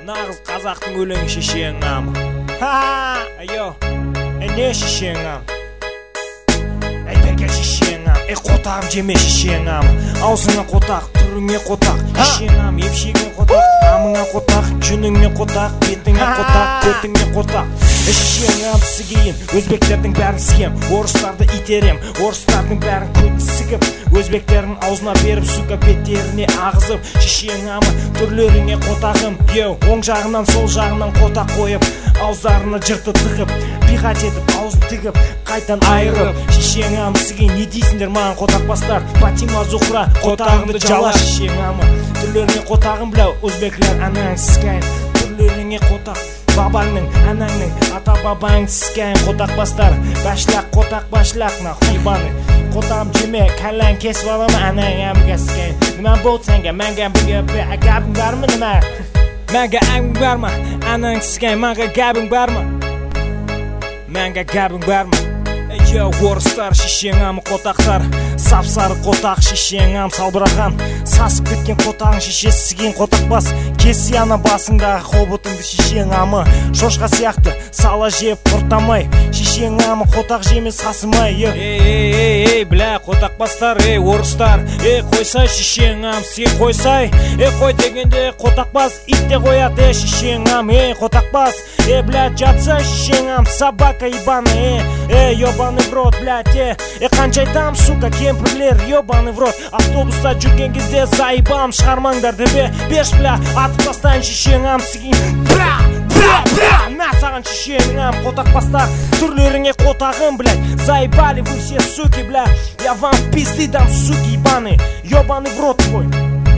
Nağız қазақтың өлеңі шешең ам. Айо, не шешең ам? Берге шешең ам, қотағым жеме шешең ам. Аузыңа қотақ, түріңе қотақ, шешең ам. Емшегіңе қотақ, амыңа қотақ, жүніңе қотақ, бетіңе қотақ, көтіңе қотақ. Шешең ам сігейін, өзбектердің бәрін сігем, орыстарды итерем, орыстардың бәрін көт сігіп, өзбектердің аузына беріп, сука беттеріне ағызып. Шешең амы түрлеріңе қотағым, оң жағынан сол жағынан қотақ қойып, ауздарына жырты тығып, пиғат етіп, аузын тігіп, қайтан айырып. Шешең амы сігейін, не дейсіңдер маған қотақбастар? Батима Зухра, қотағымды жала. Шешең амы түрлеріңе қотағым біляу, өзбеклер анаң сізгайын, түрлеріңе қотақ. Бабаңның, анаңның, ата бабаң сізгайын қотақбастар. Башлақ, қотақ башлақ, нахуй ебаны. Қотағым жеме, кәллән кесіп аламы, анаң әміге сізгайын. Німән болды сәнге, мәңге бүге әгәбің бар ма німә? Мәңге әгәбің бар ма? Анаң сізгайын, мәңге әгәбің бар ма? Мәңге әгәбің бар ма? Орыстар, шешең амы қотақтар, сап-сары қотақ, шешең ам салбыраған, сасып кеткен қотағың шешесі сізген қотақбас. Кесі ана басыңдағы қобытыңды шешең амы, шошқа сияқты сала жеп құртамай, шешең амы қотақ жеме сасымай. Бля, қотақбастар, орыстар, қойсай шешең ам сізге қойсай. Қой дегенде қотақбас ит те қояды, шешең ам, қотақбас. Бля, жатса шешең ам, собака ебаны, ебаны в рот, блядь, қанша айтам, сука, кемпірлер, ебаны в рот. Автобуста жүрген кезде заебам, шығармаңдар тебе, беш, бля, атып тастайын шешең ам сігейін. Бля, на саған шешең ам, қотақбастар, түрлеріңе қотағым, блядь, заебали вы все, суки, бля, я вам пизды дам, суки, ебаны, ебаны в рот твой.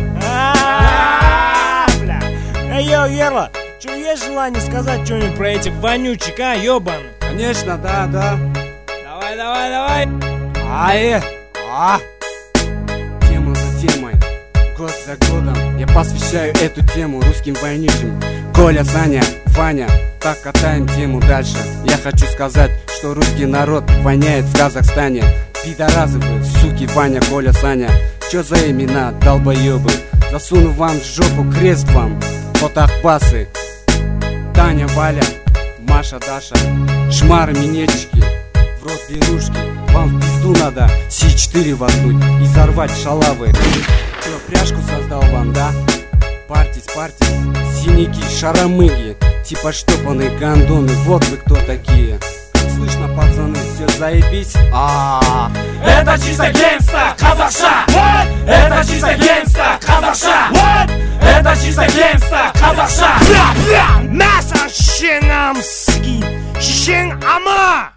Бля, Ерла, что есть желание сказать что-нибудь про этих вонючек, ебаны? Конечно, да. Давай. Тема за темой, год за годом я посвящаю эту тему русским вонючим. Коля, Саня, Ваня, так катаем тему дальше. Я хочу сказать, что русский народ воняет в Казахстане. Пидоразы вы, суки, Ваня, Коля, Саня. Чё за имена, долбоёбы? Засуну вам в жопу крест вам, фотохбасы. Таня, Валя, Маша, Даша, шмары, минетчики, в рот берушки. Вам в пизду надо С4 воткнуть и взорвать шалавы. Чё, пряжку создал вам, да? Партис, синяки, шаромыги, типа штопанные гондоны, вот вы кто такие. Слышно, пацаны, все заебись? Это чисто геймста, казахша! Это чисто геймста, казахша! Это чисто геймста, казахша! Бля, мясо шешең ам сізгейін, шешең ама!